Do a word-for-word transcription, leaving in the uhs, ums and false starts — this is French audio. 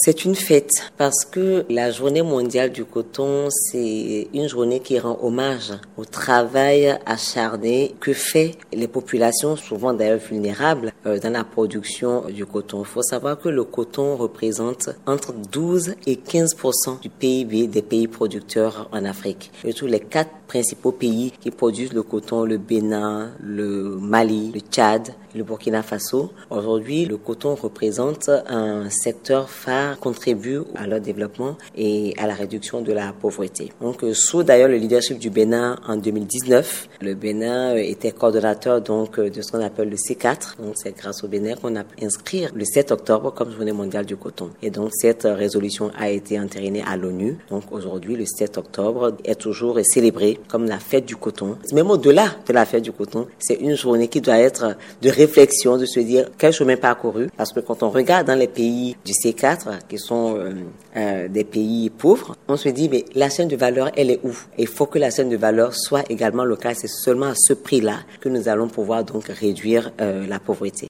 C'est une fête parce que la journée mondiale du coton, c'est une journée qui rend hommage au travail acharné que fait les populations, souvent d'ailleurs vulnérables, euh, dans la production du coton. Il faut savoir que le coton représente entre douze et quinze pour cent du P I B des pays producteurs en Afrique. Et tous les quatre principaux pays qui produisent le coton, le Bénin, le Mali, le Tchad, le Burkina Faso. Aujourd'hui, le coton représente un secteur phare, contribue à leur développement et à la réduction de la pauvreté. Donc, sous d'ailleurs le leadership du Bénin en deux mille dix-neuf, le Bénin était coordonnateur donc de ce qu'on appelle le C quatre. Donc, c'est grâce au Bénin qu'on a pu inscrire le sept octobre comme journée mondiale du coton. Et donc, cette résolution a été entérinée à l'ONU. Donc, aujourd'hui, le sept octobre est toujours célébré comme la fête du coton. Même au-delà de la fête du coton, c'est une journée qui doit être de réflexion, de se dire quel chemin parcouru. Parce que quand on regarde dans les pays du C quatre, qui sont euh, euh, des pays pauvres, on se dit, mais la chaîne de valeur, elle est où? Il faut que la chaîne de valeur soit également locale. C'est seulement à ce prix-là que nous allons pouvoir donc réduire euh, la pauvreté.